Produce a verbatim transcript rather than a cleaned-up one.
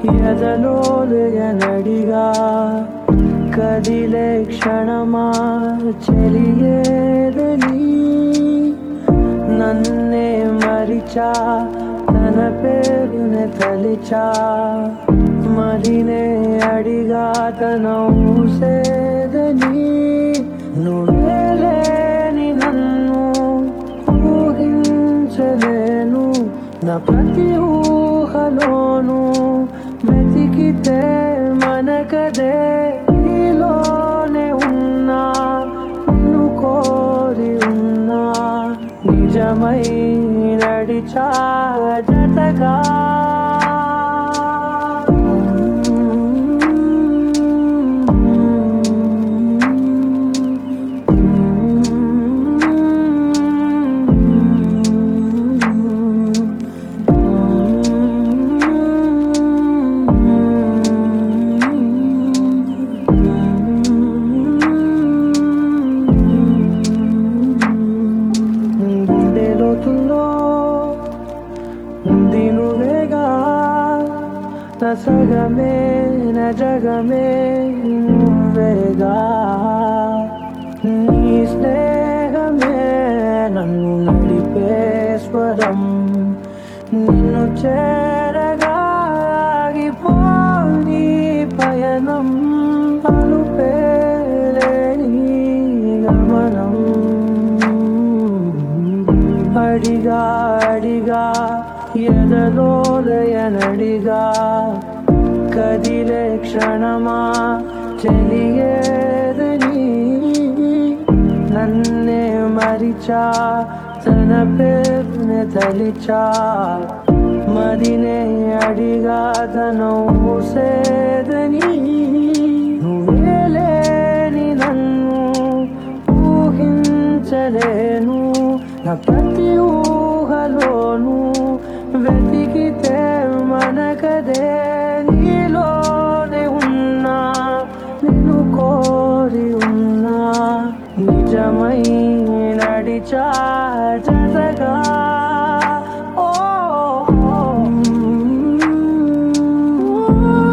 ఎదలోలయనడిగా కదిలే క్షణమా చెలియేదని నన్నే మరిచా తన పేరునే తలిచా మదినే అడిగా తన ఊసేదని నువ్వే లేని నన్ను ఊహించలేను నా ప్రతి ఊహలోను వెతికితే మనకదే నీలోనే ఉన్నా నిన్ను కోరి ఉన్నా నిజమై నడిచా జతగా నువ్వేగా నా సగమే నా జగమే నువ్వేగా నీ స్నేహమే నన్ను నడిపే స్వరం నిన్ను చేరగా ఆగిపోని పయనం అనుపేలేని గమనం అడిగా అడిగా ఎదలోలయనడిగా కదిలే క్షణమా చెలియేదని నన్నే మరిచా తన పేరునే తలిచా మదినే అడిగా తన ఊసేదని నువ్వే లేని నన్ను ఊహించలేను నా ప్రతి ఊహలోను వెతికితే మనకదే నీలోనే ఉన్నా నిన్ను కోరి ఉన్నా నిజమై నడిచా జతగా ఓ